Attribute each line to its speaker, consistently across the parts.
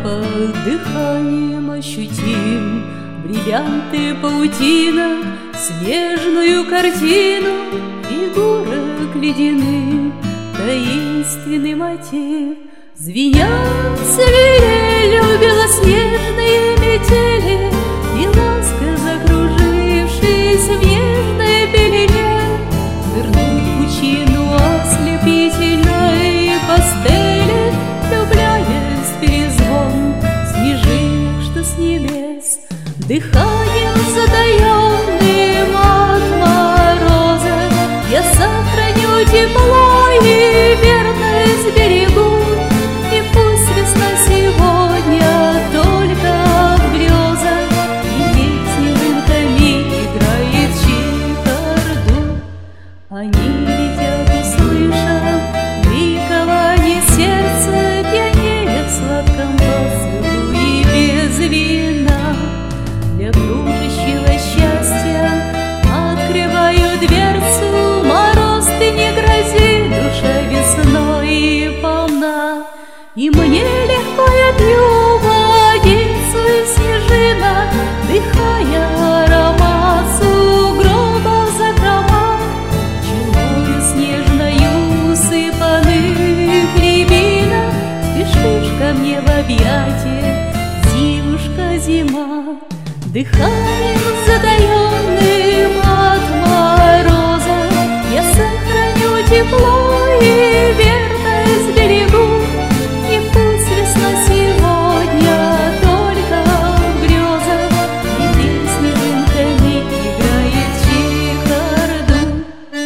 Speaker 1: запах дыханием ощутим. Бриллианты, паутина, снежную картину фигурок ледяных, таинственный мотив. Звенят свирелью белоснежные метели, и ласка, закружившись в нежной пелене, вернут пучину ослепительной пастели, влюбляясь в перезвон снежинок, что с небес дыханием затаенным от мороза. Я сохраню тепло и верность берегу, и пусть весна сегодня только в грезах, и небо снежинками играет чехарду. Они летят, услышав ликование сердца, пьянея в сладком поцелуе без вина. Для кружащего счастья открываю дверцу, мороз ты не грози, душа весной полна. И мне легко я пью водицу из снежинок, дыхая аромат сугробов закрома. Челою снежною усыпанных рябинок спешишь ко мне в объятия, зимушка, зима. Дыханием затаенным от мороза я сохраню тепло и верность берегу, и пусть весна сегодня только в грезах, и дым снежинками играет чехарду.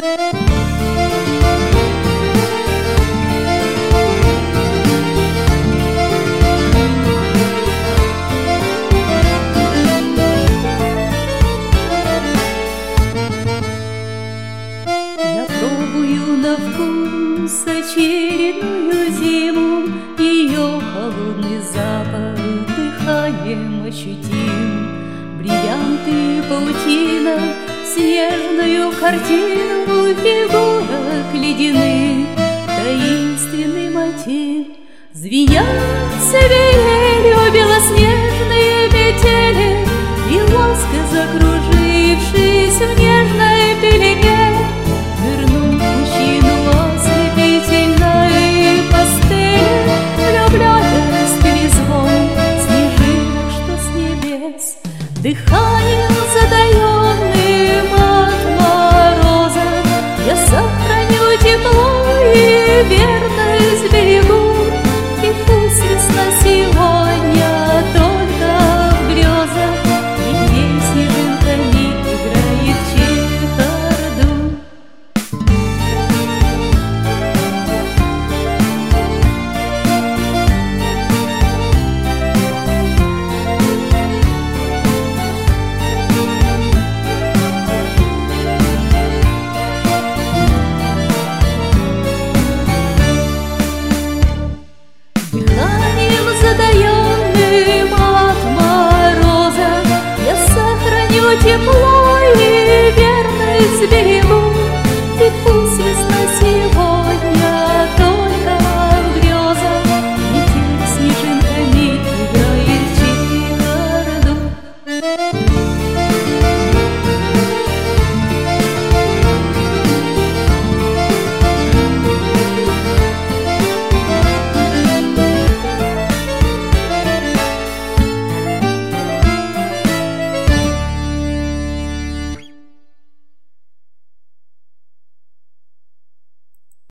Speaker 1: На вкус очередную зиму, ее холодный запах дыханием ощутим. Бриллианты, паутина, снежную картину фигурок ледяных, таинственный мотив. Звенят свирели